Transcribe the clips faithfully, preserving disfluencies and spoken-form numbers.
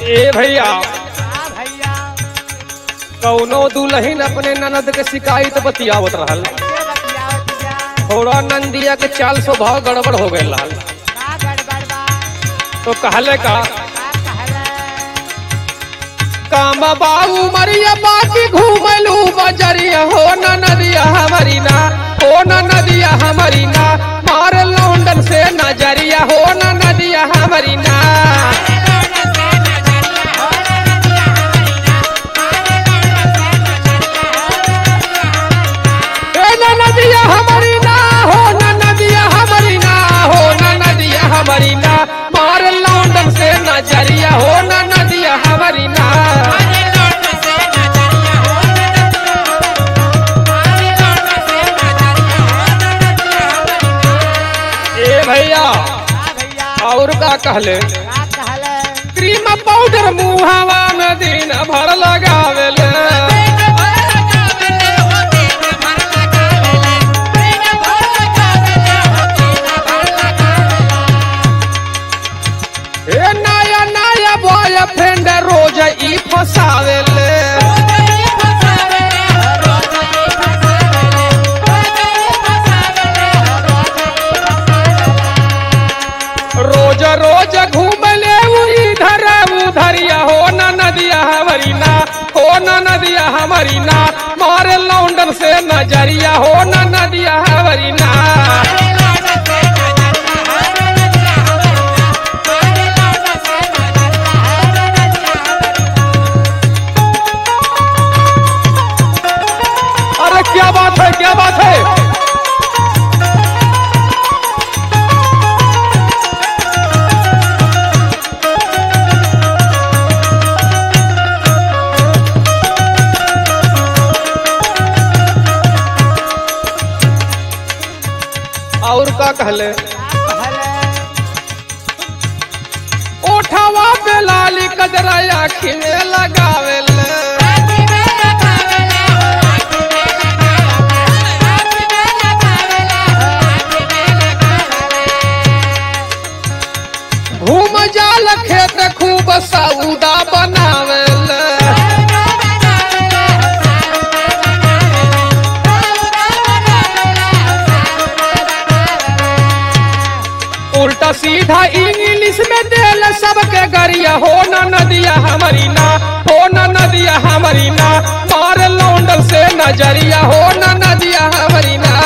ए भैया हाँ भैया कौनो दुल्हन अपने ननद के शिकायत बतियावत रहल। कैसे बतियाओ भैया थोड़ा नंदिया के चाल स्वभाव गड़बड़ हो गए लाल। का गड़बड़ बा तो कहले का का कहले काम बाबू मरिया बाकी घूमलू बजरिया हो न नदिया हमारी ना हो न नदिया हमारी ना मार लौंडन से नजरिया हो न नदिया हमारी ना नदिया हमारी ना हो न नदिया हमारी ना हो न नदिया हमारी ना मार लौंडन से नजरिया हो न नदिया हमारी ना। ए भैया हाँ भैया और का कहले का कहले क्रीम पाउडर मुहावा में दिन भर लगावेले ए नया नया बॉयफ्रेंड रोज ई फसावेले रोज रोज घूमले इधर उधरिया हो न नदिया हमारी ना हो न नदिया हमारी ना मारे लौंडन से नजरिया हो न नदिया हमारी ना। अरे क्या बात है क्या बात है और का कहले ओठवा पे लाली कजरा आँखी में लगावेले घूम जाल खेत खूब सऊदा बनावेले उल्टा सीधा इंग्लिश में देल सबके गरिया हो न नदिया हमारी ना हो न नदिया हमारी ना मार लौंडन से नजरिया हो न नदिया हमारी ना।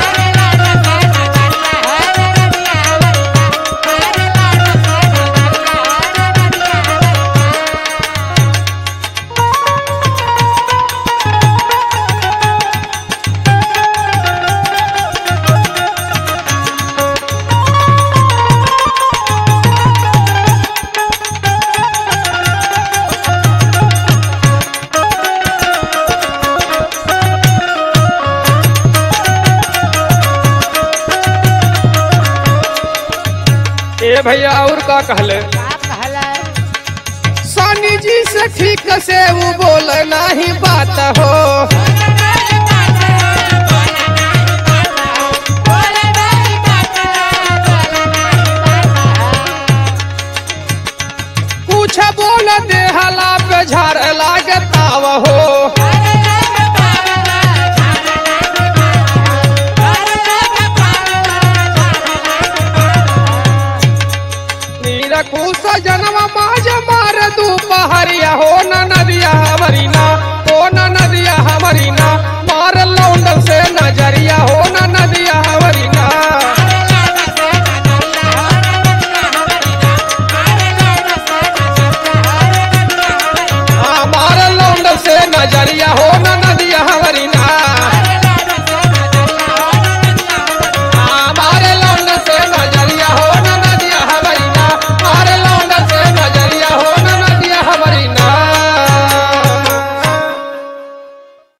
ए भैया और का कहले का कहले सानी जी से ठीक से वो बोल नहीं बात हो